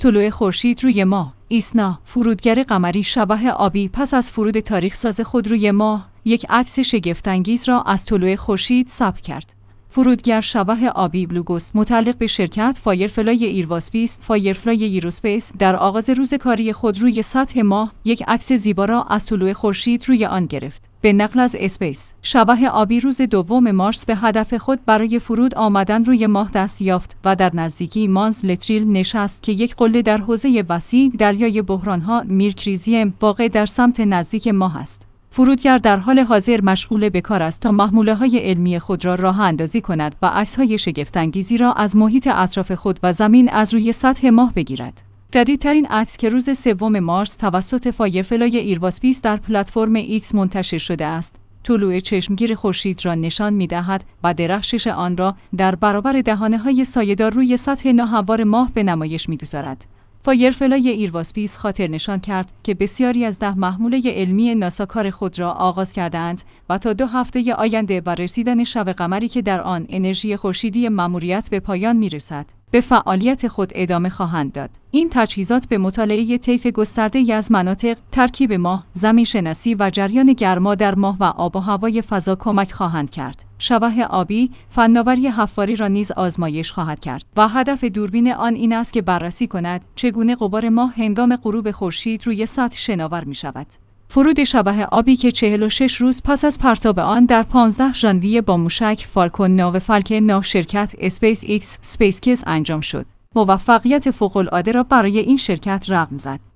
طلوع خورشید روی ماه. ایسنا، فرودگر قمری شبح آبی، پس از فرود تاریخ‌ساز خود روی ماه، یک عکس شگفت‌انگیز را از طلوع خورشید ثبت کرد. فرودگر شبح آبی بلوگوس متعلق به شرکت فایرفلای ایرواسپیس فایرفلای ایروسپیس در آغاز روز کاری خود روی سطح ماه یک عکس زیبا را از طلوع خورشید روی آن گرفت. به نقل از اسپیس، شبح آبی روز 2 مارس به هدف خود برای فرود آمدن روی ماه دست یافت و در نزدیکی مانز لتریل نشست که یک قله در حوزه وسیع دریای بحران‌ها میرکریزیم واقع در سمت نزدیک ماه است. فرودگر در حال حاضر مشغول به کار است تا محموله‌های علمی خود را راه اندازی کند و عکس‌های شگفت‌انگیزی را از محیط اطراف خود و زمین از روی سطح ماه بگیرد. جدیدترین عکس که روز 3 مارس توسط فایرفلای ایرواسپیس در پلتفرم ایکس منتشر شده است، طلوع چشمگیر خورشید را نشان می‌دهد و درخشش آن را در برابر دهانه‌های سایه‌دار روی سطح ناهموار ماه به نمایش می‌گذارد. فایرفلای ایرواسپیس خاطر نشان کرد که بسیاری از 10 محموله علمی ناسا کار خود را آغاز کردند و تا 2 هفته آینده با رسیدن شب قمری که در آن انرژی خورشیدی ماموریت به پایان می‌رسد، به فعالیت خود ادامه خواهند داد. این تجهیزات به مطالعه طیف گسترده‌ای از مناطق، ترکیب ماه، زمین شناسی و جریان گرما در ماه و آب و هوای فضا کمک خواهند کرد. شبح آبی فناوری حفاری را نیز آزمایش خواهد کرد و هدف دوربین آن این است که بررسی کند چگونه غبار ماه هنگام غروب خورشید روی سطح شناور می شود. فرود شبح آبی که 46 روز پس از پرتاب آن در 15 ژانویه با موشک فالکون 9 فالکن 9 شرکت اسپیس ایکس سپیسکس انجام شد، موفقیت فوق‌العاده را برای این شرکت رقم زد.